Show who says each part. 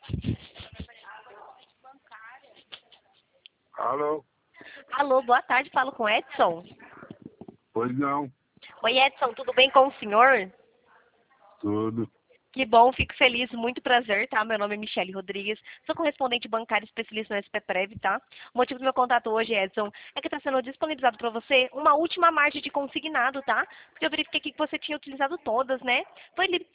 Speaker 1: Alô?
Speaker 2: Alô, boa tarde, falo com Edson.
Speaker 1: Pois não,
Speaker 2: Oi, Edson, tudo bem com o senhor?
Speaker 1: tudo.
Speaker 2: Que bom, fico feliz, muito prazer, tá? Meu nome é Michele Rodrigues, sou correspondente bancário especialista no SPPrev, tá? O motivo do meu contato hoje, Edson, é que está sendo disponibilizado para você uma última margem de consignado, tá? Porque eu verifiquei aqui que você tinha utilizado todas, né? Foi